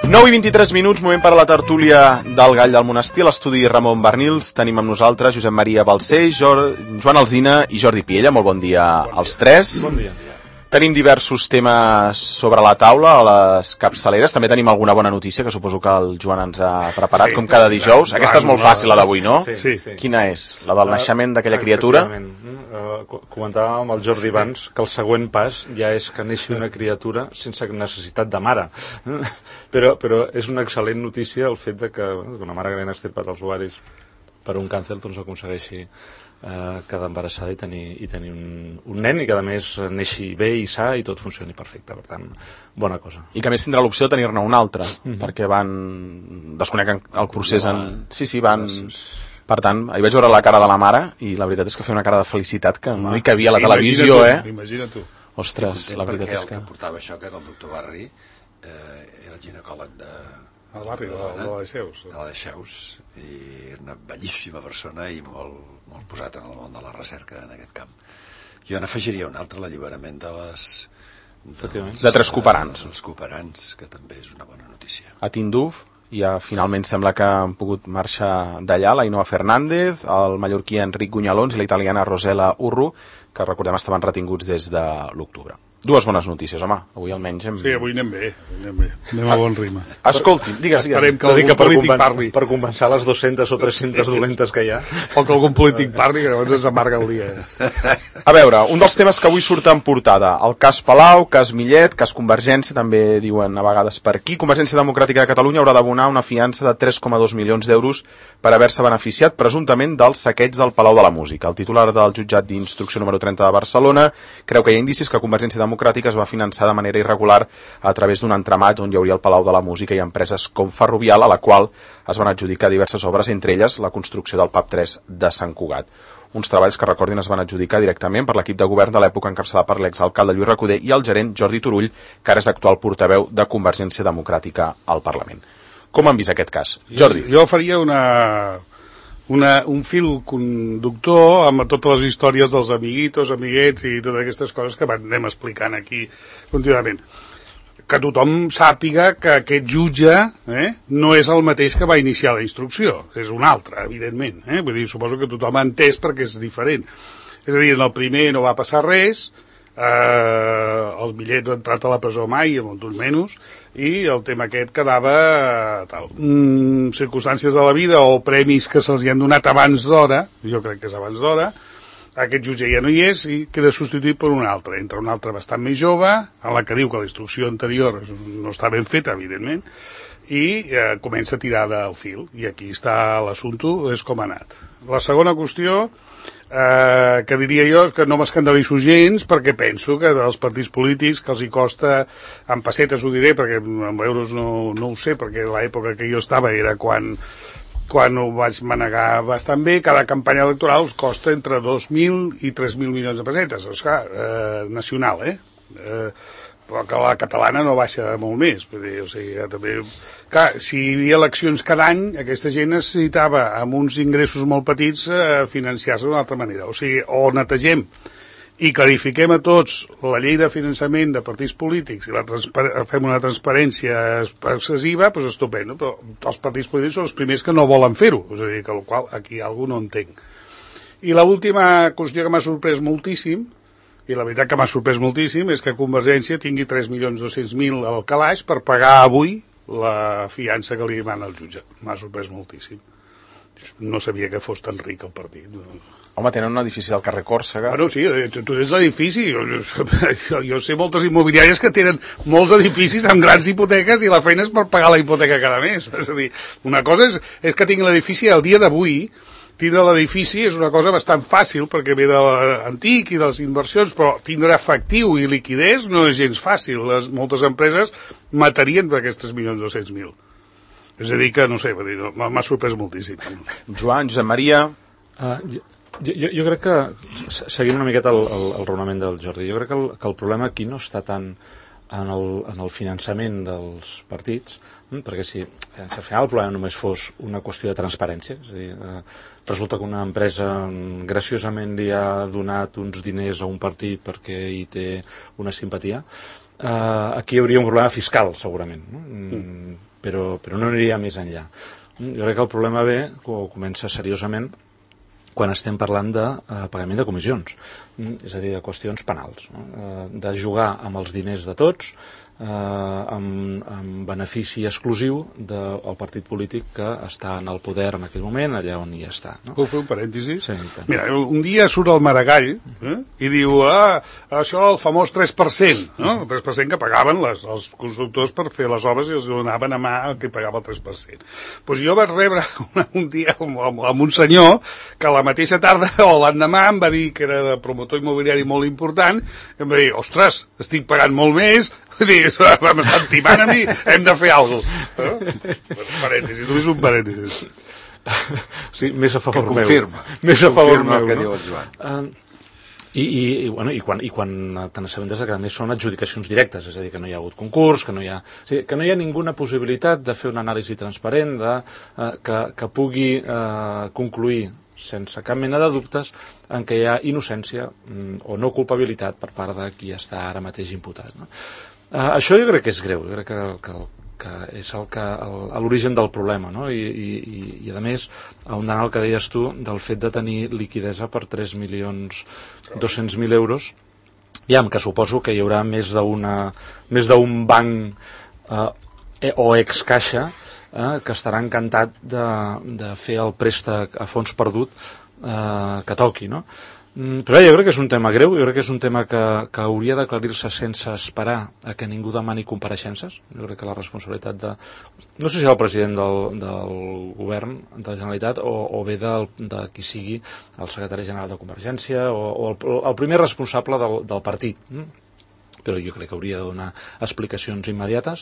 9 i 23 minuts, moment per a la tertúlia del Gall del Monestir. A l'estudi Ramon Bernils tenim amb nosaltres Josep Maria Balcells, Joan Alsina i Jordi Piella. Molt bon dia als tres. Bon dia. Tenim diversos temes sobre la taula a les capçaleres. També tenim alguna bona notícia que suposo que el Joan ens ha preparat, com cada dijous. Aquesta és molt fàcil, la d'avui, no? Sí. Quina és? La del naixement d'aquella criatura? Comentàvem amb el Jordi abans que el següent pas ja és que neixi una criatura sense necessitat de mare. Però és una excel·lent notícia el fet de que una mare que ben extirpat els ovaris per un càncer doncs aconsegueixi quedar embarassada i tenir un nen i que a més neixi bé i sa i tot funcioni perfecte, per tant, bona cosa. I que a més tindrà l'opció de tenir-ne un altre, perquè desconec el procés Sí, van... Per tant, hi vaig veure la cara de la mare i la veritat és que feia una cara de felicitat que no hi cabia a la televisió, Imagina tu. Ostres, la veritat és que... El que portava això, que era el doctor Barri, era el ginecòleg de... Al barri, de la Deixeus. De la Deixeus, i era una bellíssima persona i molt posat en el món de la recerca en aquest camp. Jo n'afegiria un altre, l'alliberament de 3 cooperants. Els cooperants, que també és una bona notícia. A Tinduf, ja finalment sembla que han pogut marxar d'allà l'Ainoa Fernández, el mallorquí Enric Gunyalons i la italiana Rosela Urru, que recordem estaven retinguts des de l'octubre. Dues bones notícies, home. Avui almenys Sí, avui anem bé. Anem a bon ritme. Escolti, digues. Esperem que algun polític parli. Per compensar les 200 o 300 dolentes que hi ha. O que algun polític parli, que llavors ens amarga el dia. A veure, un dels temes que avui surt en portada, el cas Palau, cas Millet, cas Convergència, també diuen a vegades per aquí. Convergència Democràtica de Catalunya haurà d'abonar una fiança de 3,2 milions d'euros per haver-se beneficiat presumptament del saqueig del Palau de la Música. El titular del jutjat d'instrucció número 30 de Barcelona creu que hi ha indicis que Convergència Democràtica es va finançar de manera irregular a través d'un entramat on hi hauria el Palau de la Música i empreses com Ferrovial, a la qual es van adjudicar diverses obres, entre elles la construcció del PAP 3 de Sant Cugat. Uns treballs que, recordin, es van adjudicar directament per l'equip de govern de l'època encapçalat per l'exalcalde Lluís Recoder i el gerent Jordi Turull, que ara és actual portaveu de Convergència Democràtica al Parlament. Com han vist aquest cas? Jordi. Jo faria un fil conductor amb totes les històries dels amiguitos, amiguets i totes aquestes coses que anem explicant aquí contínuament. Que tothom sàpiga que aquest jutge no és el mateix que va iniciar la instrucció, és un altre, evidentment. Vull dir, suposo que tothom ha entès perquè és diferent. És a dir, en el primer no va passar res, el Millet no ha entrat a la presó mai, molt menys, i el tema aquest quedava circumstàncies de la vida o premis que se'ls han donat abans d'hora, jo crec que és abans d'hora, aquest jutge ja no hi és i queda substituït per un altre. Entra un altre bastant més jove, en la que diu que la instrucció anterior no està ben feta, evidentment, i comença a tirar del fil. I aquí està l'assumpte, és com ha anat. La segona qüestió que diria jo és que no m'escandalitzo gens perquè penso que dels partits polítics que els hi costa, en pessetes ho diré perquè en euros no ho sé, perquè l'època que jo estava era quan ho vaig manegar bastant bé, cada campanya electoral els costa entre 2.000 i 3.000 milions de pessetes, és clar, nacional, però que la catalana no baixa molt més. O sigui, també... Clar, si hi havia eleccions cada any, aquesta gent necessitava, amb uns ingressos molt petits, financiar-se d'una altra manera. O sigui, o netegem i clarifiquem a tots la llei de finançament de partits polítics i fem una transparència excessiva, doncs estupendo, però els partits polítics són els primers que no volen fer-ho, és a dir, que el qual aquí algú no entenc. I l'última qüestió que m'ha sorprès moltíssim, i la veritat que m'ha sorprès moltíssim, és que Convergència tingui 3.200.000 al calaix per pagar avui la fiança que li demana el jutge. M'ha sorprès moltíssim. No sabia que fos tan ric el partit. Home, tenen un edifici del carrer Còrsega. Bueno, sí, tu tens l'edifici. Jo sé moltes immobiliàries que tenen molts edificis amb grans hipoteques i la feina és per pagar la hipoteca cada mes. És a dir, una cosa és que tinguin l'edifici al dia d'avui. Tindre l'edifici és una cosa bastant fàcil perquè ve de l'antic i de les inversions, però tindre efectiu i liquidez no és gens fàcil. Moltes empreses matarien per aquests 3.200.000. És a dir que, no sé, m'ha sorprès moltíssim. Joan, Josep Maria... Jo crec que, seguint una miqueta el raonament del Jordi, jo crec que el problema aquí no està tant en el finançament dels partits, perquè si al final el problema només fos una qüestió de transparència, és a dir, resulta que una empresa graciosament li ha donat uns diners a un partit perquè hi té una simpatia, aquí hi hauria un problema fiscal segurament, no? però no aniria més enllà. Jo crec que el problema ve, o comença seriosament, quan estem parlant de pagament de comissions, és a dir, de qüestions penals, de jugar amb els diners de tots, amb benefici exclusiu del partit polític que està en el poder en aquell moment, allà on hi està. No? Puc fer un parèntesi? Sí, mira, un dia surt el Maragall i diu, això el famós 3%, no? El 3% que pagaven els constructors per fer les obres i els donaven a mà el que pagava el 3%. Pues jo vaig rebre un dia amb un senyor que la mateixa tarda o l'endemà em va dir que era de promotor immobiliari molt important, i em va dir, ostres, estic pagant molt més, m'estan timant a mi, hem de fer alguna cosa. Parèntesis, només un parèntesis. Sí, més a favor meu. Confirma. Més a favor meu, que no? diu el Joan. I quan te n'assabentes que a més són adjudicacions directes, és a dir, que no hi ha hagut concurs, que no hi ha ninguna possibilitat de fer una anàlisi transparent, que pugui concluir sense cap mena de dubtes en què hi ha innocència o no culpabilitat per part de qui està ara mateix imputat. No? Això jo crec que és greu, jo crec que és l'origen del problema, no? I a més, ahondant el que deies tu del fet de tenir liquidesa per 3.200.000 euros, que suposo que hi haurà més d'un banc o ex-caixa que estarà encantat de fer el préstec a fons perdut que toqui, no? Però jo crec que és un tema greu, jo crec que és un tema que hauria d'aclarir-se sense esperar a que ningú demani compareixences. Jo crec que la responsabilitat no sé si del president del govern de la Generalitat o bé de qui sigui el secretari general de Convergència o el primer responsable del partit, però jo crec que hauria de donar explicacions immediates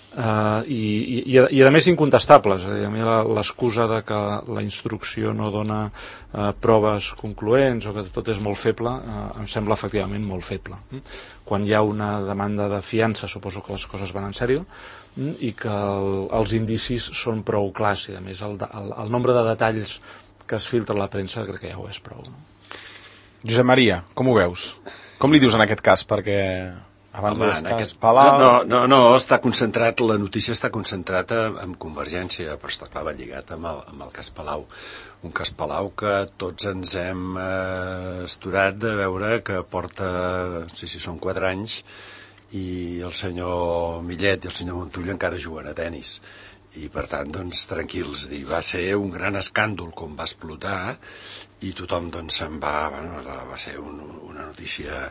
i a més incontestables. A mi l'excusa de que la instrucció no dona proves concloents o que tot és molt feble em sembla efectivament molt feble. Quan hi ha una demanda de fiança suposo que les coses van en sèrio i que els indicis són prou clars i a més el nombre de detalls que es filtra a la premsa crec que ja ho és prou, no? Josep Maria, com ho veus? Com li dius en aquest cas? Perquè abans Home, Palau... No, està concentrat, la notícia està concentrata en Convergència, però està clar, va lligat amb el cas Palau. Un cas Palau que tots ens hem esturat de veure que porta, no sé si són 4 anys, i el senyor Millet i el senyor Montull encara juguen a tenis. I per tant, doncs, tranquils, va ser un gran escàndol com va explotar i tothom doncs se'n va, va ser una notícia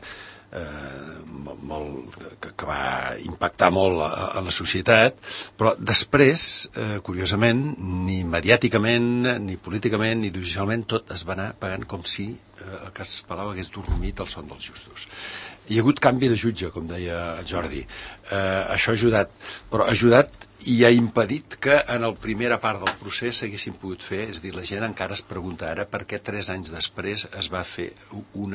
que va impactar molt a la societat, però després, curiosament, ni mediàticament, ni políticament, ni judicialment, tot es va anar pagant com si el cas Palau hagués dormit el son dels justos. Hi ha hagut canvi de jutge, com deia Jordi. Això ha ajudat, però ha ajudat i ha impedit que en la primera part del procés s'haguessin pogut fer, és a dir, la gent encara es pregunta ara per què 3 anys després es va fer un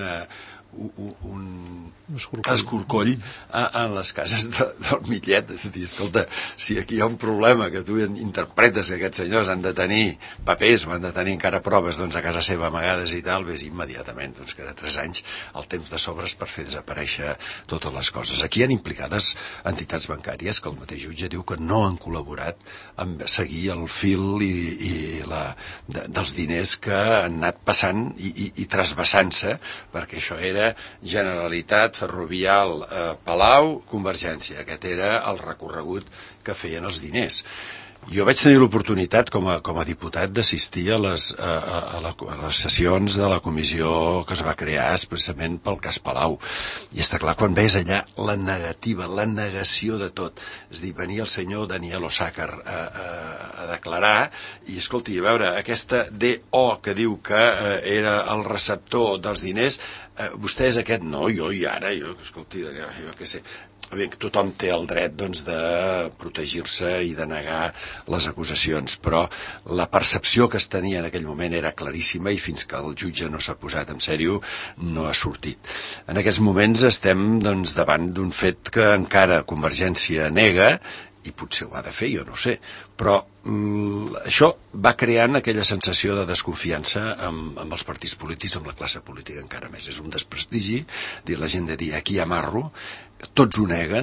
escorcoll en les cases del Millet. És a dir, escolta, si aquí hi ha un problema que tu interpretes que aquests senyors han de tenir papers o han de tenir encara proves doncs, a casa seva amagades i tal, ves immediatament, doncs que de 3 anys el temps de sobres per fer desaparèixer totes les coses. Aquí hi ha implicades entitats bancàries que el mateix jutge diu que no han col·laborat en seguir el fil dels diners que han anat passant i trasbassant-se, perquè això era Generalitat, Ferrovial, Palau, Convergència. Aquest era el recorregut que feien els diners. Jo vaig tenir l'oportunitat com a diputat d'assistir a les sessions de la comissió que es va crear expressament pel cas Palau. I està clar, quan veus allà la negativa, la negació de tot, és a dir, venia el senyor Daniel Osàcar a declarar i, escolti, a veure, aquesta DO que diu que era el receptor dels diners, vostè és aquest? No, jo i ara, escolti, jo què sé. Bé, tothom té el dret doncs, de protegir-se i de negar les acusacions, però la percepció que es tenia en aquell moment era claríssima i fins que el jutge no s'ha posat en sèrio no ha sortit. En aquests moments estem doncs, davant d'un fet que encara Convergència nega i potser ho ha de fer, jo no ho sé, però això va creant aquella sensació de desconfiança amb els partits polítics, amb la classe política encara més. És un desprestigi, la gent de dir aquí amarro, tots ho neguen,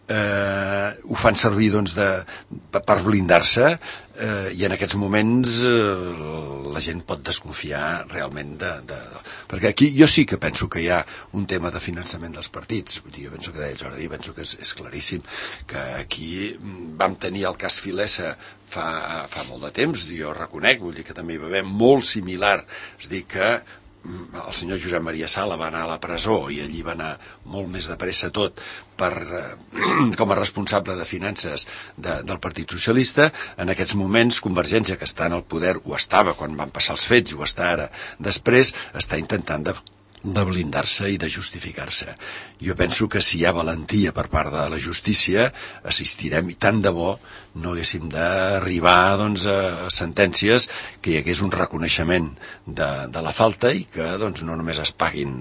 ho fan servir doncs, per blindar-se, i en aquests moments la gent pot desconfiar realment perquè aquí jo sí que penso que hi ha un tema de finançament dels partits. Jo penso que deia Jordi, penso que és claríssim que aquí vam tenir el cas Filesa fa molt de temps, jo reconec, vull dir que també hi va haver molt similar, és a dir que el senyor Josep Maria Sala va anar a la presó i allí va anar molt més de pressa tot com a responsable de finances del Partit Socialista. En aquests moments Convergència, que està en el poder, ho estava quan van passar els fets i ho està ara després, està intentant de blindar-se i de justificar-se. Jo penso que si hi ha valentia per part de la justícia assistirem, i tant de bo no haguéssim d'arribar doncs, a sentències que hi hagués un reconeixement de la falta i que doncs, no només es paguin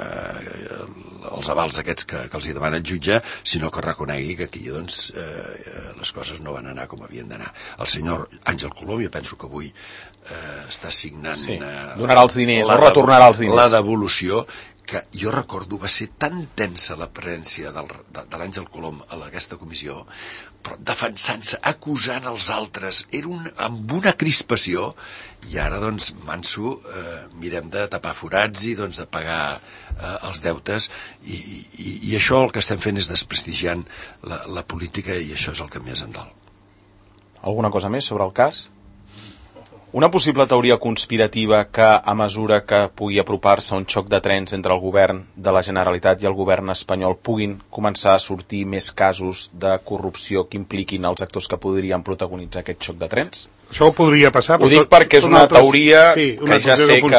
els avals aquests que els hi demana el jutge, sinó que reconegui que aquí doncs, les coses no van anar com havien d'anar. El senyor Àngel Colom, jo penso que avui està signant donarà els diners o retornarà els diners. La devolució, que jo recordo va ser tan tensa la presència de l'Àngel Colom a aquesta comissió, però defensant-se, acusant els altres, era amb una crispació, i ara doncs manso mirem de tapar forats i doncs de pagar els deutes, i això el que estem fent és desprestigiant la política, i això és el que més em dol. Alguna cosa més sobre el cas? Una possible teoria conspirativa que, a mesura que pugui apropar-se un xoc de trens entre el govern de la Generalitat i el govern espanyol, puguin començar a sortir més casos de corrupció que impliquin els actors que podrien protagonitzar aquest xoc de trens? Això podria passar. Ho dic perquè és una teoria que ja sé que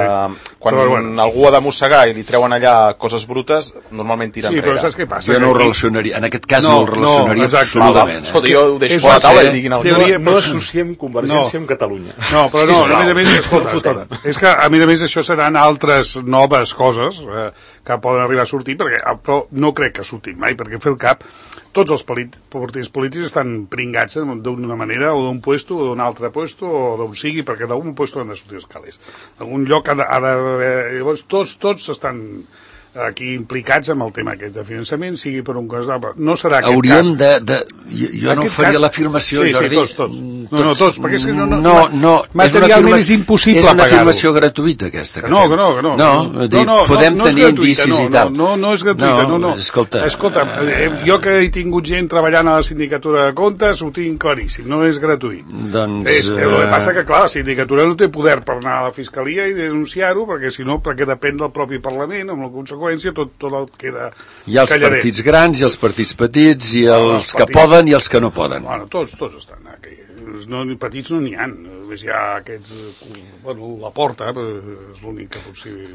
quan algú ha de mossegar i li treuen allà coses brutes, normalment tira enrere. Sí, però saps què passa? Jo no ho relacionaria, en aquest cas no ho relacionaria absolutament. Escolta, jo ho deixo a la taula i diguin el no associem Convergència amb Catalunya. No, però no, a més a més, escolta, és que a més a més això seran altres noves coses que poden arribar a sortir, però no crec que sortim mai, perquè fer el cap tots els partits polítics estan pringats d'una manera o d'un puesto o d'un altre puesto o d'on sigui, perquè d'algun puesto han de sortir els calés. D'algun lloc ha d'haver... Llavors tots estan aquí implicats amb el tema aquest de finançament, sigui per un cas d'altre. No serà aquest Hauríem cas. Jo no faria l'afirmació, Jordi. Sí, tots. No, tots, perquè és que no, materialment és impossible pagar-ho. És una afirmació gratuïta, aquesta. Que no. Podem tenir indicis i tal. No és gratuïta, no. Escolta, jo que he tingut gent treballant a la sindicatura de comptes, ho tinc claríssim, no és gratuït. Doncs... El que passa que, clar, la sindicatura no té poder per anar a la fiscalia i denunciar-ho, perquè si no, perquè depèn del propi Parlament, amb la conseqüència tot el queda hi ha els partits grans i els partits petits i els que poden i els que no poden. Bueno, tots estan aquí. Ni petits no n'hi ha. Només hi ha aquests... Bueno, la Porta és l'únic que pot ser...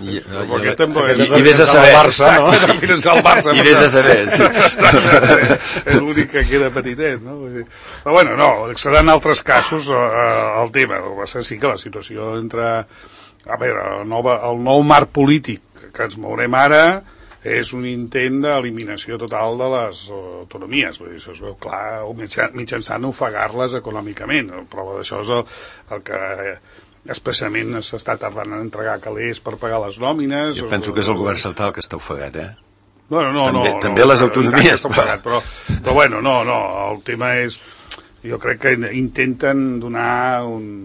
I vés a saber. I vés a saber, sí. És l'únic que queda petitet, no? Però bueno, no, seran altres casos el tema. Va ser sí que la situació entre... A veure, el nou marc polític que ens mourem ara és un intent d'eliminació total de les autonomies. Vull dir, això es veu clar mitjançant ofegar-les econòmicament. La prova d'això és el que especialment s'està tardant en entregar calés per pagar les nòmines. Jo penso que és el govern central que està ofegat, Bueno, també les autonomies. Però bueno, no, el tema és... Jo crec que intenten donar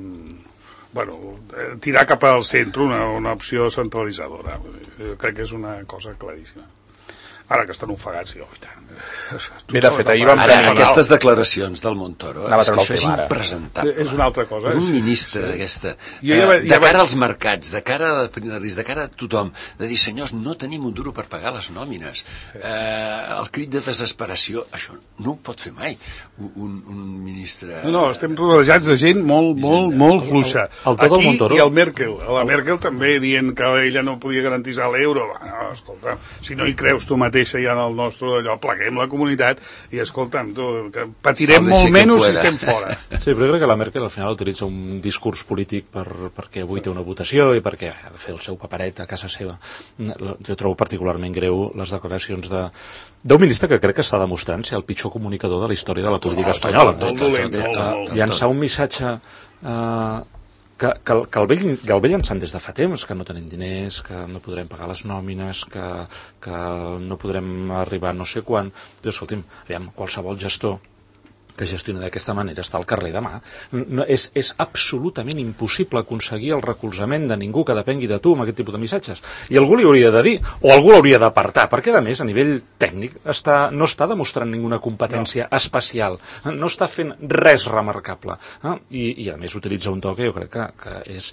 tirar cap al centre una opció centralitzadora. Jo crec que és una cosa claríssima. Ara que estan ofegats, i tant. Bé, de fet, ahir vam tenir... Aquestes declaracions del Montoro, és que això és impresentable. És una altra cosa. Per un ministre d'aquesta... De cara als mercats, de cara a de cara a tothom, de dir, senyors, no tenim un duro per pagar les nòmines. El crit de desesperació, això no ho pot fer mai un ministre... No, estem rodejats de gent molt fluixa. Aquí i el Merkel. La Merkel també dient que ella no podia garantitzar l'euro. Escolta, si no hi creus tu mateixa ja en el nostre allò, pleguem la comunitat i escolta'm, que patirem molt menys si estem fora. Sí, però crec que la Merkel al final utilitza un discurs polític perquè avui té una votació i perquè ha de fer el seu paperet a casa seva. Jo trobo particularment greu les declaracions d'un ministre que crec que està demostrant ser el pitjor comunicador de la història de la política espanyola. Llançar un missatge que el vell en sant des de fa temps, que no tenim diners, que no podrem pagar les nòmines, que no podrem arribar no sé quan. Escolti'm, aviam, qualsevol gestor que gestiona d'aquesta manera està al carrer demà. No, és absolutament impossible aconseguir el recolzament de ningú que depengui de tu amb aquest tipus de missatges. I algú li hauria de dir, o algú l'hauria d'apartar, perquè a més a nivell tècnic no està demostrant ninguna competència especial, no està fent res remarcable, i a més utilitza un to que jo crec que és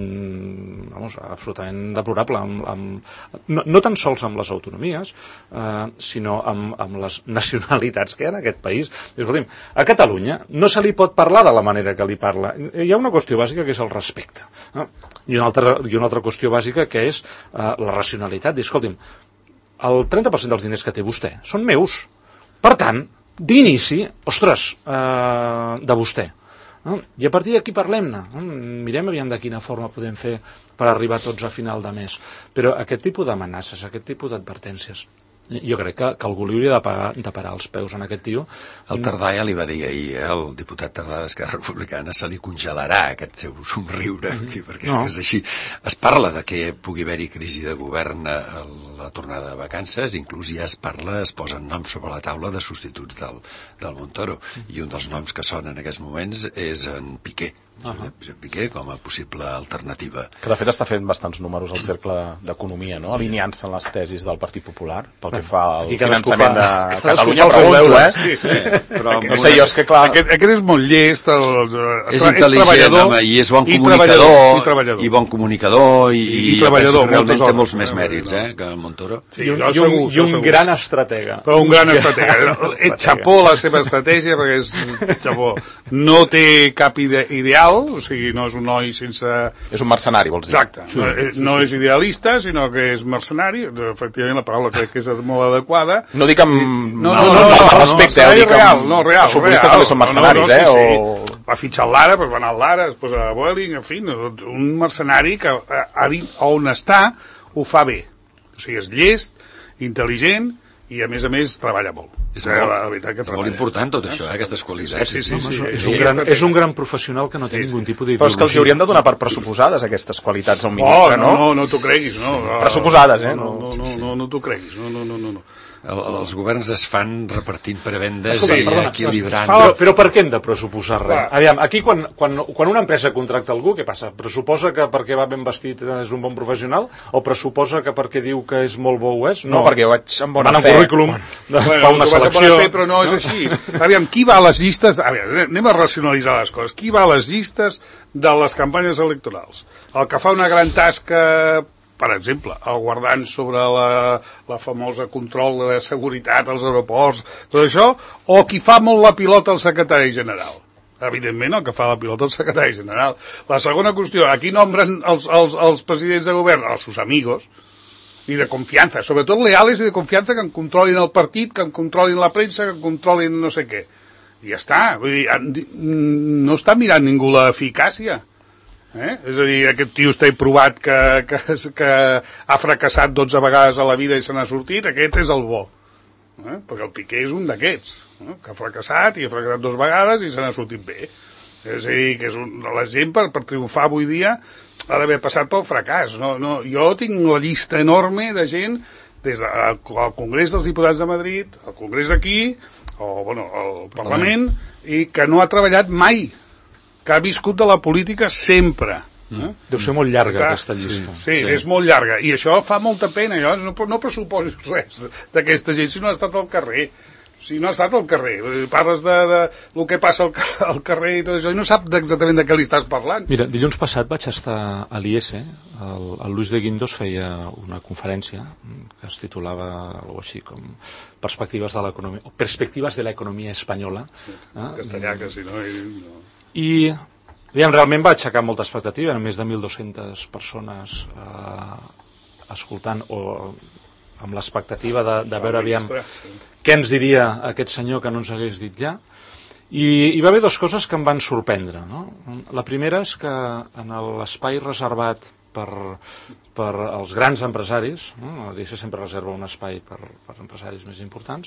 absolutament deplorable, no tan sols amb les autonomies, sinó amb les nacionalitats que hi ha en aquest país. Escolti'm, a Catalunya no se li pot parlar de la manera que li parla. Hi ha una qüestió bàsica que és el respecte. I una altra qüestió bàsica que és la racionalitat. Escolti'm, el 30% dels diners que té vostè són meus. Per tant, d'inici, ostres, de vostè. I a partir d'aquí parlem-ne. Mirem aviam de quina forma podem fer per arribar tots a final de mes. Però aquest tipus d'amenaces, aquest tipus d'advertències, jo crec que algú li hauria de parar els peus en aquest tio. El Tardà ja li va dir ahir, el diputat Tardà d'Esquerra Republicana, se li congelarà aquest seu somriure, perquè és així. Es parla de que pugui haver-hi crisi de govern a la tornada de vacances, inclús ja es posen noms sobre la taula de substituts del Montoro, i un dels noms que sonen en aquests moments és en Piqué. Josep Piqué com a possible alternativa. Que de fet està fent bastants números al cercle d'economia, no? Alineant-se en les tesis del Partit Popular pel que fa al finançament de Catalunya, pregunto, però no sé jo, és que clar... Aquest és molt llest, és intel·ligent, home, i és bon comunicador, i bon comunicador, i penso que realment té molts més mèrits que el Montoro. I un gran estratega. Però un gran estratega. Xapó la seva estratègia, perquè és xapó. No té cap ideal, o sigui, no és un noi sense... És un mercenari, vols dir? Exacte. No és idealista, sinó que és mercenari. Efectivament, la paraula crec que és molt adequada. No dic amb... No, respecte, dic amb... real. Els futbolistes també són mercenaris, sí. Va fitxar el Lara, va anar al Lara, després a Vueling, en fi, un mercenari que on està ho fa bé. O sigui, és llest, intel·ligent i, a més, treballa molt. És molt important tot això, aquestes qualitats. Sí. És un gran professional que no té ningun tipus d'ideologia. Però és que els haurien de donar per pressuposades aquestes qualitats a un ministre, no? No t'ho creguis, no. Pressuposades, No t'ho creguis, no. Els governs es fan repartint prebendes i equilibrant. Però per què hem de pressuposar res? Aviam, aquí quan una empresa contracta algú, què passa? Pressuposa que perquè va ben vestit és un bon professional? O pressuposa que perquè diu que és molt bo ho és? No, perquè ho vaig amb bona fe. Currículum, fa una selecció. Però no és així. Aviam, qui va a les llistes... Anem a racionalitzar les coses. Qui va a les llistes de les campanyes electorals? El que fa una gran tasca... Per exemple, el guardant sobre la famosa control de seguretat als aeroports, tot això, o qui fa molt la pilota al secretari general. Evidentment, el que fa la pilota al secretari general. La segona qüestió, aquí nombren els presidents de govern, els sus amigos, i de confiança, sobretot leales i de confiança, que en controlin el partit, que en controlin la premsa, que en controlin no sé què. I ja està. Vull dir, no està mirant ningú l'eficàcia. És a dir, aquest tio està provat que ha fracassat 12 vegades a la vida i se n'ha sortit, aquest és el bo. Perquè el Piqué és un d'aquests, que ha fracassat 2 vegades i se n'ha sortit bé. És a dir, que és la gent per triomfar avui dia ha d'haver passat pel fracàs. Jo tinc la llista enorme de gent des del Congrés dels Diputats de Madrid, al Congrés d'aquí, al Parlament, i que no ha treballat mai, que ha viscut de la política sempre. Deu ser molt llarga aquesta llista. Sí, és molt llarga, i això fa molta pena. No pressuposis res d'aquesta gent si no ha estat al carrer. Si no ha estat al carrer, parles de el que passa al carrer i tot això, i no sap exactament de què li estàs parlant. Mira, dilluns passat vaig estar a l'IES, el Luis de Guindos feia una conferència que es titulava algo així com Perspectives de l'economia espanyola. Castellà, que si no... I realment va aixecar molta expectativa, més de 1.200 persones escoltant o amb l'expectativa de veure aviam què ens diria aquest senyor que no ens hagués dit ja. I hi va haver 2 coses que em van sorprendre, no? La primera és que en l'espai reservat per als grans empresaris, l'IES sempre reserva un espai per empresaris més importants,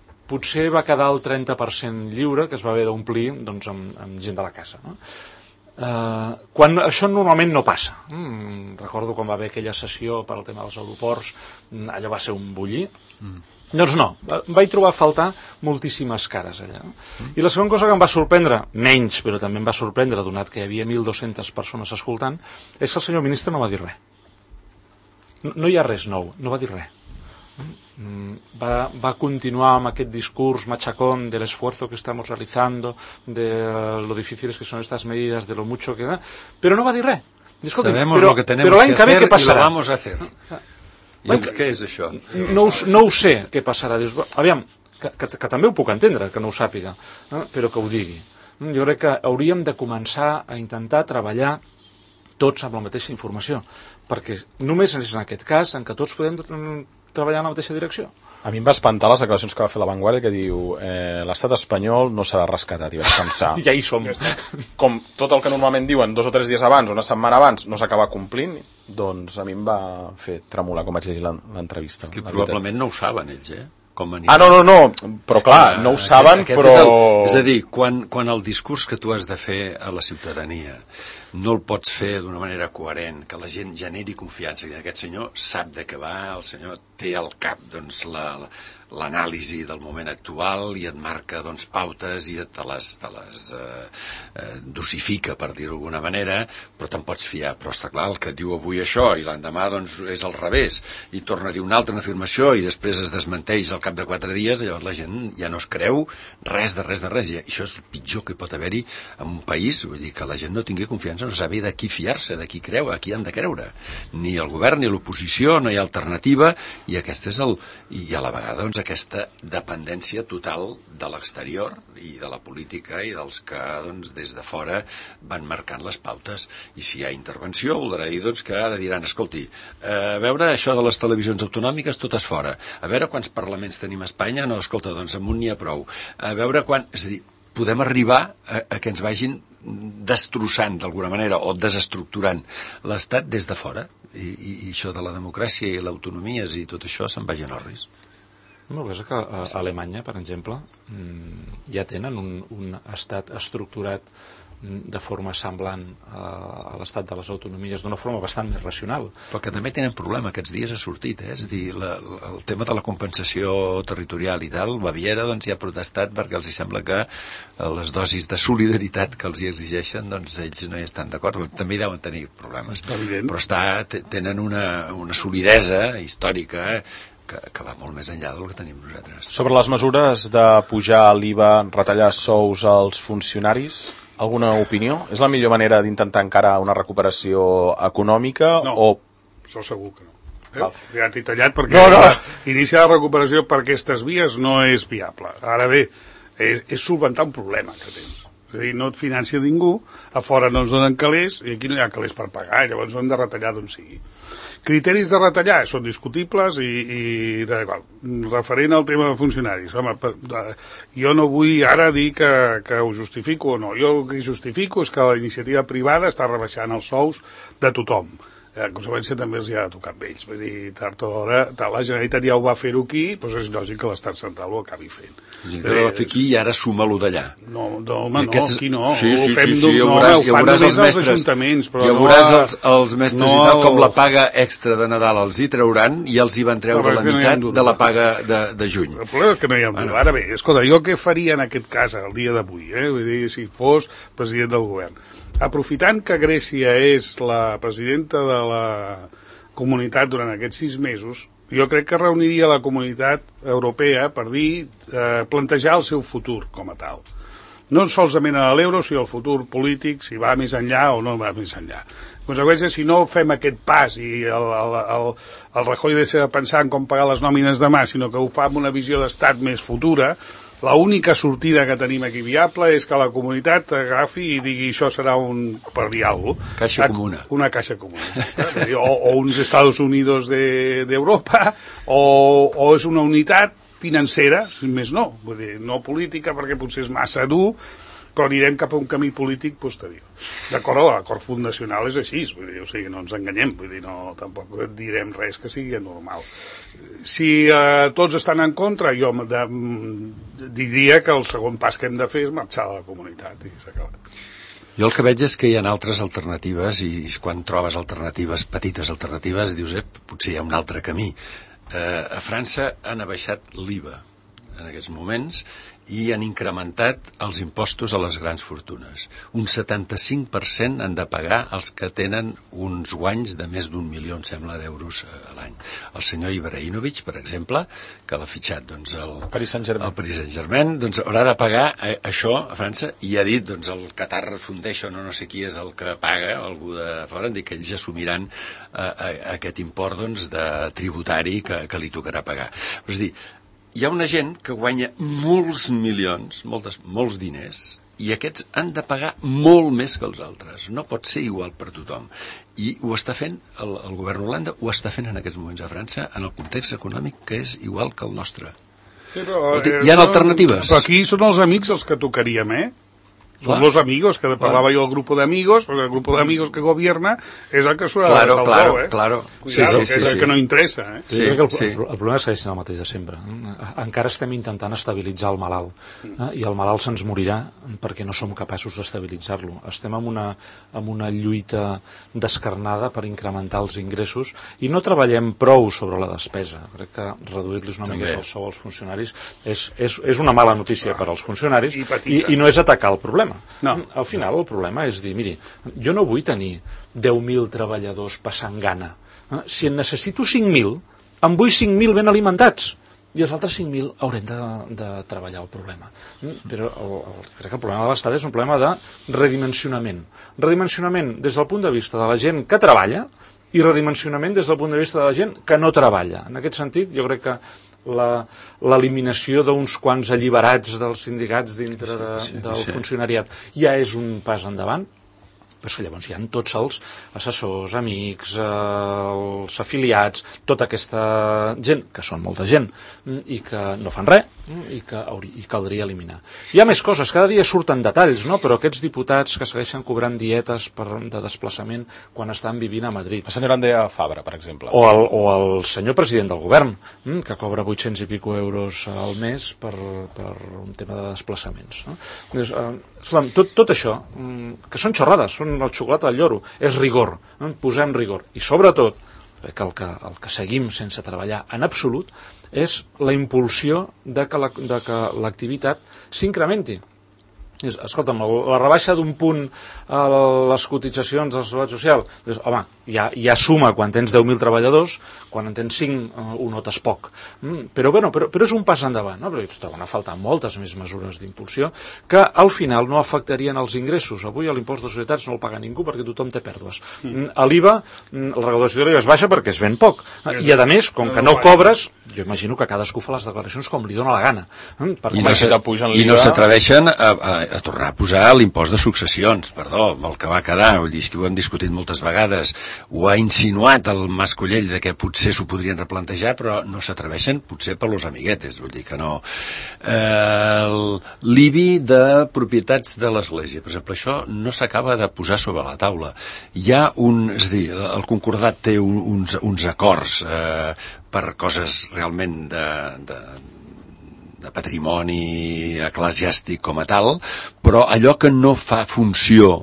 potser va quedar el 30% lliure, que es va haver d'omplir amb gent de la casa. No? quan això normalment no passa. Recordo quan va haver aquella sessió per al tema dels aeroports, allò va ser un bullir. Doncs no, vaig trobar a faltar moltíssimes cares allà. I la segona cosa que em va sorprendre, menys, però també em va sorprendre, donat que hi havia 1.200 persones escoltant, és que el senyor ministre no va dir res. No hi ha res nou, no va dir res. Va continuar amb aquest discurs machacón del esfuerzo que estamos realizando, de lo difíciles que son estas medidas, de lo mucho que da, pero no va dir res. Sabemos lo que tenemos que hacer y lo vamos a hacer. Què és això? No ho sé què passarà. Dius, aviam, que també ho puc entendre, que no ho sàpiga, però que ho digui. Jo crec que hauríem de començar a intentar treballar tots amb la mateixa informació, perquè només és en aquest cas en què tots podem treballar en la mateixa direcció. A mi em va espantar les declaracions que va fer La Vanguardia, que diu l'estat espanyol no serà rescatat, i vaig pensar ja hi som. Com tot el que normalment diuen 2 o 3 dies abans, una setmana abans, no s'acaba complint, doncs a mi em va fer tremolar com vaig llegir l'entrevista. Que probablement no ho saben ells, no, però clar, no ho saben, però... És a dir, quan el discurs que tu has de fer a la ciutadania no el pots fer d'una manera coherent, que la gent generi confiança, que aquest senyor sap de què va, el senyor té al cap doncs, l'anàlisi del moment actual i et marca doncs, pautes i te les dosifica, per dir-ho d'alguna manera, però te'n pots fiar. Però està clar, el que et diu avui això i l'endemà doncs, és al revés, i torna a dir una altra afirmació i després es desmenteix al cap de 4 dies, llavors la gent ja no es creu res de res. I això és el pitjor que pot haver-hi en un país, vull dir que la gent no tingui confiança, no sabi de qui fiar-se, de qui creu, a qui han de creure. Ni el govern ni l'oposició, no hi ha alternativa, i aquest és i a la vegada doncs, aquesta dependència total de l'exterior i de la política i dels que doncs, des de fora van marcant les pautes. I si hi ha intervenció, voldrà dir doncs, que ara diran, escolti, a veure això de les televisions autonòmiques, totes fora. A veure quants parlaments tenim a Espanya? No, escolta, doncs amb un n'hi ha prou. A veure quan... És a dir, podem arribar a que ens vagin destrossant d'alguna manera o desestructurant l'Estat des de fora, i això de la democràcia i l'autonomies i tot això se'n vagin orris. El que és que a Alemanya, per exemple, ja tenen un estat estructurat de forma semblant a l'estat de les autonomies, d'una forma bastant més racional. Però que també tenen problema, aquests dies ha sortit, és a dir, el tema de la compensació territorial i tal, Baviera doncs, ja ha protestat perquè els sembla que les dosis de solidaritat que els hi exigeixen, doncs ells no hi estan d'acord, també hi deuen tenir problemes, però tenen una solidesa històrica que va molt més enllà del que tenim nosaltres. Sobre les mesures de pujar l'IVA, retallar sous als funcionaris, alguna opinió? És la millor manera d'intentar encara una recuperació econòmica? No, això segur que no. Ja t'he tallat perquè iniciar la recuperació per aquestes vies no és viable. Ara bé, és solventar un problema que tens. És a dir, no et financia ningú, a fora no ens donen calés i aquí no hi ha calés per pagar, llavors hem de retallar d'on sigui. Criteris de retallar són discutibles i referent al tema de funcionaris. Home, jo no vull ara dir que ho justifico o no. Jo el que justifico és que la iniciativa privada està rebaixant els sous de tothom. En conseqüència també els ha de tocar amb ells. Vull dir, tard o d'hora, la Generalitat ja ho va fer-ho aquí, doncs és lògic que l'Estat central ho acabi fent. Ho va fer aquí i ara suma-lo d'allà. No, aquí no. Sí, ja veuràs els mestres. Ja veuràs els mestres i tal, com la paga extra de Nadal els hi trauran i els hi van treure la meitat de la paga de juny. El problema és que no hi ha dubte. Ara bé, escolta, jo què faria en aquest cas, el dia d'avui, vull dir, si fos president del govern? Aprofitant que Grècia és la presidenta de la comunitat durant aquests 6 mesos, jo crec que reuniria la comunitat europea per dir, plantejar el seu futur com a tal. No solament a l'euro, sinó el futur polític, si va més enllà o no va més enllà. En conseqüència, si no fem aquest pas i el Rajoy deixa de pensar en com pagar les nòmines demà, sinó que ho fa amb una visió d'estat més futura, l'única sortida que tenim aquí viable és que la comunitat agafi i digui això serà per dir alguna cosa. Caixa comuna. Una caixa comuna. O uns Estados Unidos d'Europa, o és una unitat financera, si més no. Vull dir, no política, perquè potser és massa dur, però anirem cap a un camí polític posterior. D'acord, l'acord fundacional és així, vull dir, o sigui, no ens enganyem, vull dir, no, tampoc direm res que sigui normal. Si tots estan en contra, jo diria que el segon pas que hem de fer és marxar de la comunitat i s'ha acabat. Jo el que veig és que hi ha altres alternatives i quan trobes alternatives, petites alternatives, dius, potser hi ha un altre camí. A França han abaixat l'IVA en aquests moments i han incrementat els impostos a les grans fortunes. Un 75% han de pagar els que tenen uns guanys de més d'1 milió, em sembla, d'euros a l'any. El senyor Ibrahimovic, per exemple, que l'ha fitxat el Paris Saint-Germain, doncs haurà de pagar això a França, i ha dit el Qatar Foundation o no sé qui és el que paga, algú de fora, han dit que ells assumiran aquest import de tributari que li tocarà pagar. Però és dir, hi ha una gent que guanya molts milions, molts diners, i aquests han de pagar molt més que els altres. No pot ser igual per tothom. I ho està fent, el govern d'Holanda ho està fent en aquests moments a França, en el context econòmic que és igual que el nostre. Sí, però, hi ha alternatives. Però aquí són els amics els que tocaríem, Son los amigos, que parlava jo del grupo de amigos, pues el grupo de amigos que gobierna és el que s'ho ha de salvar, Claro. Cuidado, que és el que no interessa, Sí, el problema és que és el mateix de sempre. Encara estem intentant estabilitzar el malalt, i el malalt se'ns morirà perquè no som capaços d'estabilitzar-lo. Estem en una lluita descarnada per incrementar els ingressos i no treballem prou sobre la despesa. Crec que reduir-los una mica el sou als funcionaris és una mala notícia per als funcionaris i no és atacar el problema. No. Al final el problema és dir, miri, jo no vull tenir 10.000 treballadors passant gana. Si en necessito 5.000, en vull 5.000 ben alimentats i els altres 5.000 haurem de treballar el problema. Però crec que el problema de l'Estat és un problema de redimensionament. Redimensionament des del punt de vista de la gent que treballa i redimensionament des del punt de vista de la gent que no treballa. En aquest sentit, jo crec que l'eliminació d'uns quants alliberats dels sindicats dintre del funcionariat ja és un pas endavant, però que llavors hi ha tots els assessors, amics, els afiliats, tota aquesta gent, que són molta gent, i que no fan res, i que caldria eliminar. Hi ha més coses, cada dia surten detalls, no? Però aquests diputats que segueixen cobrant dietes de desplaçament quan estan vivint a Madrid. La senyora Andrea Fabra, per exemple. O el senyor president del govern, que cobra 800 i pico euros al mes per un tema de desplaçaments. No? Tot això, que són xorrades, són el xocolata del lloro, és rigor, posem rigor. I sobretot, que el que seguim sense treballar en absolut és la impulsió de que l'activitat s'incrementi. Escolta'm, la rebaixa d'un punt a les cotitzacions de la Seguretat Social, home, ja suma quan tens 10.000 treballadors, quan en tens 5 ho notes poc. Però és un pas endavant, no? Però troben a faltar moltes més mesures d'impulsió que al final no afectarien els ingressos. Avui l'impost de societats no el paga ningú perquè tothom té pèrdues. A l'IVA, la recaudació de l'IVA és baixa perquè es ven poc. I a més, com que no cobres, jo imagino que cadascú fa les declaracions com li dóna la gana. I no s'atreveixen a tornar a posar l'impost de successions, perdó, amb el que va quedar, vull dir, que ho hem discutit moltes vegades, ho ha insinuat el Mas Collell de que potser s'ho podrien replantejar, però no s'atreveixen, potser per los amiguetes, vull dir que no. L'IBI de propietats de l'Església, per exemple, això no s'acaba de posar sobre la taula. Hi ha és a dir, el Concordat té uns acords per coses realment de patrimoni eclesiàstic com a tal, però allò que no fa funció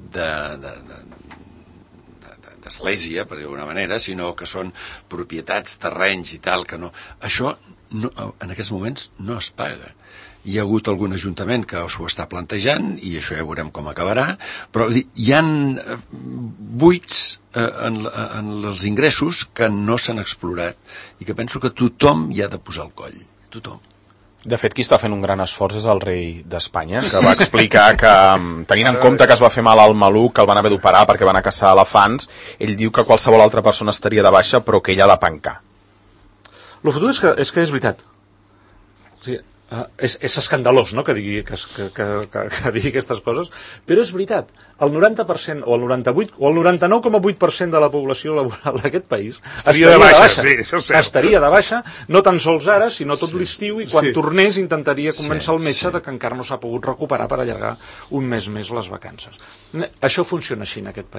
d'església, per dir d'alguna manera, sinó que són propietats, terrenys i tal, que no... Això en aquests moments no es paga. Hi ha hagut algun ajuntament que s'ho està plantejant i això ja veurem com acabarà, però hi ha buits en els ingressos que no s'han explorat i que penso que tothom hi ha de posar el coll. Tothom. De fet, qui està fent un gran esforç és el rei d'Espanya, que va explicar que, tenint en compte que es va fer mal al maluc, que el van haver d'operar perquè van a caçar elefants, ell diu que qualsevol altra persona estaria de baixa, però que ell ha de pencar. El futur és que és veritat. O sigui, és escandalós, no?, que digui aquestes coses, però és veritat. El 90% o el 98 o el 99,8% de la població laboral d'aquest país estaria de baixa. Sí, això és cert. Estaria de baixa, no tan sols ara, sinó tot l'estiu, i quan tornés intentaria convèncer el metge de que encara no s'ha pogut recuperar per allargar un mes més les vacances. Això funciona així en aquest país.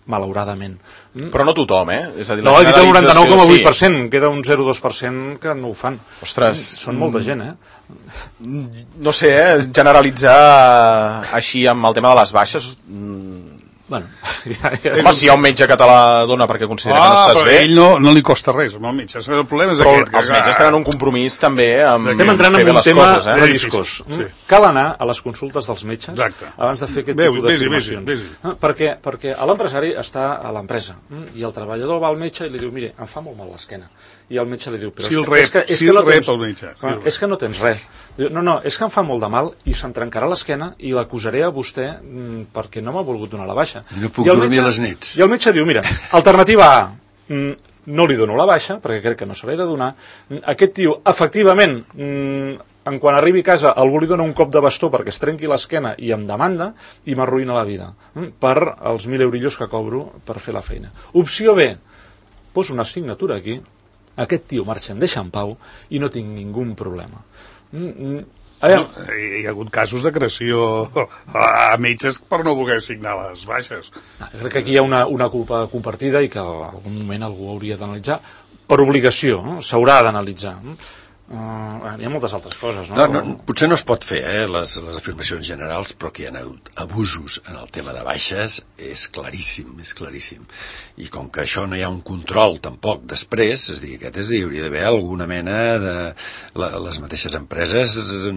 malauradament. Però no tothom, És a dir, No, he dit el generalització, 99,8%, queda un 0,2% que no ho fan. Ostres. Són molta gent, No sé, generalitzar així amb el tema de les baixes... Bueno, Home, si hi ha un metge que te la dona perquè considera que no estàs però bé... ell no li costa res, amb el metge. El problema és Però aquest. els metges tenen un compromís també amb estem entrant fer en bé un les tema coses, relliscós. Sí. Cal anar a les consultes dels metges Exacte. abans de fer aquest Veu, tipus d'afirmacions. vés-hi. Perquè l'empresari està a l'empresa i el treballador va al metge i li diu, mire, em fa molt mal l'esquena. I el metge li diu, però Si el rep el metge. és que no tens res. Diu, no, és que em fa molt de mal i se'm trencarà l'esquena i l'acusaré a vostè perquè no m'ha volgut donar la baixa. I no puc dormir a les nits. I el metge diu, mira, alternativa A, no li dono la baixa, perquè crec que no se l'he de donar. Aquest tio, efectivament, en quan arribi a casa, algú li dona un cop de bastó perquè es trenqui l'esquena i em demanda i m'arruïna la vida per els 1.000 eurillos que cobro per fer la feina. Opció B, poso una assignatura aquí, aquest tio marxa, em deixa en pau i no tinc ningú problema. Hi ha hagut casos d'agressió a metges per no voler signar les baixes. Crec que aquí hi ha una culpa compartida i que en algun moment algú hauria d'analitzar per obligació, s'haurà d'analitzar. Hi ha moltes altres coses, no? Potser no es pot fer, les afirmacions generals, però que hi ha hagut abusos en el tema de baixes és claríssim, és claríssim. I com que això no hi ha un control tampoc després, és a dir, hi hauria d'haver alguna mena de... Les mateixes empreses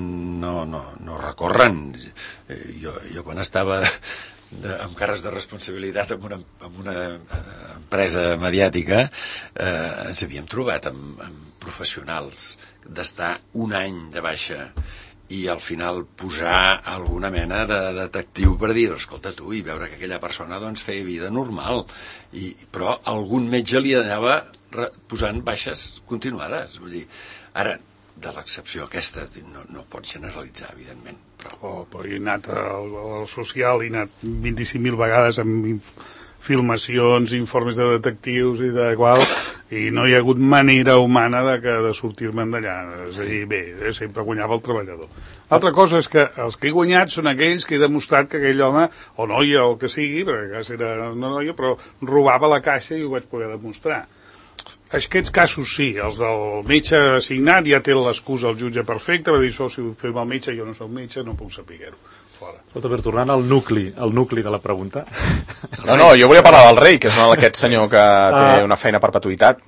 no recorren. Jo quan estava amb càrrecs de responsabilitat en una empresa mediàtica ens havíem trobat amb professionals d'estar un any de baixa i al final posar alguna mena de detectiu per dir, escolta tu, i veure que aquella persona doncs feia vida normal, però algun metge li anava posant baixes continuades. Vull dir, ara, de l'excepció aquesta no pots generalitzar, evidentment, però he anat al social, he anat 25.000 vegades amb filmacions, informes de detectius i de qual, i no hi ha hagut manera humana de sortir-me'n d'allà. És a dir, bé, sempre guanyava el treballador. Altra cosa és que els que he guanyat són aquells que he demostrat que aquell home, o noia o el que sigui, perquè a casa era una noia, però robava la caixa i ho vaig poder demostrar. Aquests casos sí, els del metge assignat ja té l'excusa el jutge perfecte, va dir, si ho fem el metge, jo no soc metge, no puc saber-ho. Fora. Per tornant al nucli de la pregunta. No, jo volia parlar del rei, que és aquest senyor que té una feina a perpetuïtat.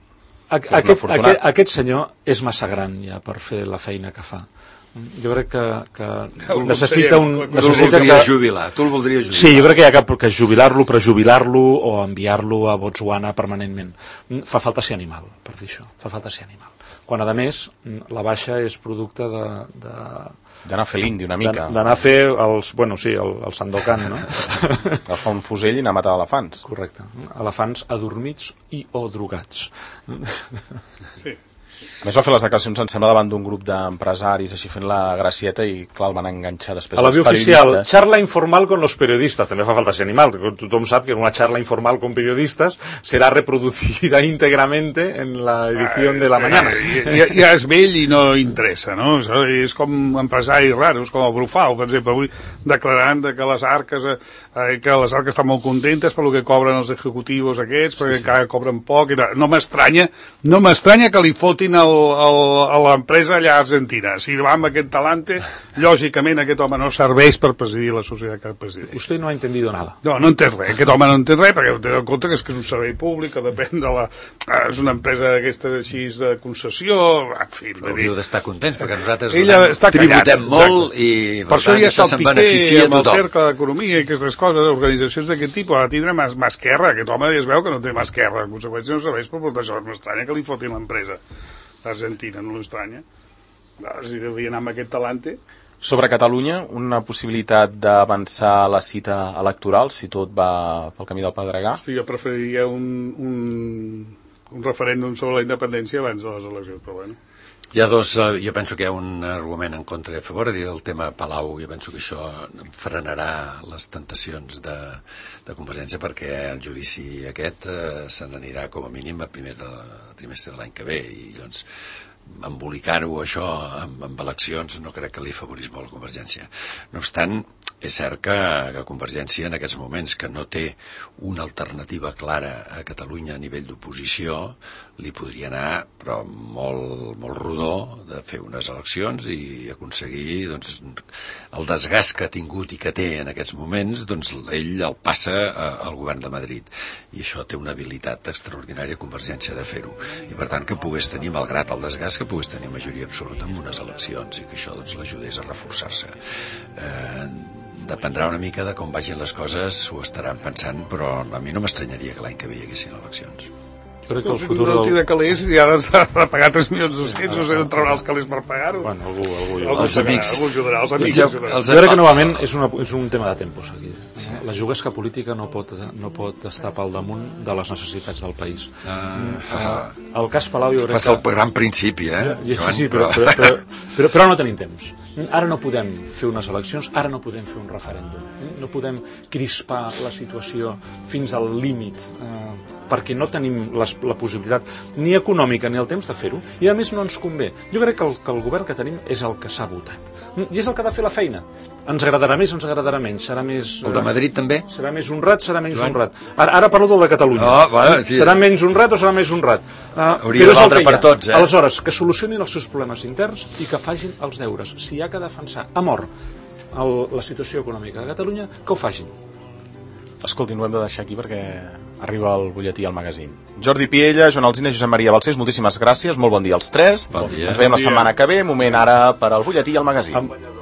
Aquest senyor és massa gran ja per fer la feina que fa. Jo crec que necessita jubilar. Tu el voldries jubilar. Sí, jo crec que hi ha que jubilar-lo, prejubilar-lo o enviar-lo a Botswana permanentment. Fa falta ser animal, per dir això. Fa falta ser animal. Quan, a més, la baixa és producte d'anar a fer l'indi una mica. D'anar a fer el Sandokan, no? Agafar un fusell i anar a matar elefants. Correcte. Elefants adormits o drogats. Sí. A més va fer les declaracions, em sembla, davant d'un grup d'empresaris així fent la gracieta i clar, el van enganxar després a la els via periodistes. Oficial, charla informal con los periodistas, també fa falta ser animal, tothom sap que una charla informal con periodistas será reproducida íntegramente en la edición de la mañana. Ja és vell i no interessa, no? És com empresaris raros, com el Brufau, per exemple, avui declarant que les arques estan molt contentes per lo que cobren els executius aquests, perquè encara cobren poc. No m'estranya que li fotin a l'empresa allà a Argentina. Si va amb aquest talante, lògicament aquest home no serveix per presidir la societat que presideix. Usted no ha entendido nada. No entén res. Aquest home no entén res perquè té en compte que és un servei públic, que depèn de és una empresa d'aquestes així de concessió, en fi. Hauríeu d'estar contents perquè nosaltres tributem molt i per tant això se'n beneficia a tothom. Per això ja està el Piqué, amb el cercle d'economia i aquestes coses, organitzacions d'aquest tipus, ha de tindre mà esquerra. Aquest home es veu que no té mà esquerra. En conseqüència no serveix per portar això. M'estranya que li fotin l'empresa d'Argentina, no l'estranya. Si devia anar amb aquest talante. Sobre Catalunya, una possibilitat d'avançar la cita electoral, si tot va pel camí del Pedregà? Hosti, jo preferiria un referèndum sobre la independència abans de les eleccions, però bueno. Hi ha dos, jo penso que hi ha un argument en contra i a favor, dir el tema Palau, jo penso que això frenarà les tentacions de Convergència perquè el judici aquest se n'anirà com a mínim a primers del trimestre de l'any que ve i doncs embolicar-ho això amb eleccions no crec que li afavorís molt Convergència. No obstant, És cert que Convergència en aquests moments, que no té una alternativa clara a Catalunya a nivell d'oposició, li podria anar, però molt rodó, de fer unes eleccions i aconseguir doncs, el desgast que ha tingut i que té en aquests moments, doncs ell el passa al govern de Madrid. I això té una habilitat extraordinària Convergència de fer-ho. I per tant que pogués tenir, malgrat el desgast, que pogués tenir majoria absoluta en unes eleccions i que això doncs, l'ajudés a reforçar-se. Dependrà una mica de com vagin les coses, ho estaran pensant, però a mi no m'estranyaria que l'any que ve hi haguessin eleccions. Jo crec que el futur... No tira calés i ara s'ha de pagar 3.200.000, no sé d'on traurà els calés per pagar-ho. Bueno, algú Els amics. Algú ajudarà, els amics ajudaran. Jo crec que novament és un tema de tempos aquí. La juguesca política no pot estar pel damunt de les necessitats del país. El cas Palau jo crec que... Fas el gran principi, Sí, però no tenim temps. Ara no podem fer unes eleccions, ara no podem fer un referèndum. No podem crispar la situació fins al límit, perquè no tenim la possibilitat ni econòmica ni el temps de fer-ho, i a més no ens convé. Jo crec que el govern que tenim és el que s'ha votat. I és el que ha de fer la feina. Ens agradarà més, ens agradarà menys. Serà més... El de Madrid també? Serà més honrat, serà menys honrat. Ara parlo del de Catalunya. Sí. Serà menys honrat o serà més honrat? Hauria de valdre per tots, Aleshores, que solucionin els seus problemes interns i que facin els deures. Si hi ha que defensar a mort la situació econòmica de Catalunya, que ho facin. Escoltin, ho hem de deixar aquí perquè arriba el butlletí al magazín. Jordi Piella, Joan Alsina i Josep Maria Balcells, moltíssimes gràcies, molt bon dia als tres. Bon dia. Ens veiem la setmana que ve, moment ara per al butlletí i al magazín.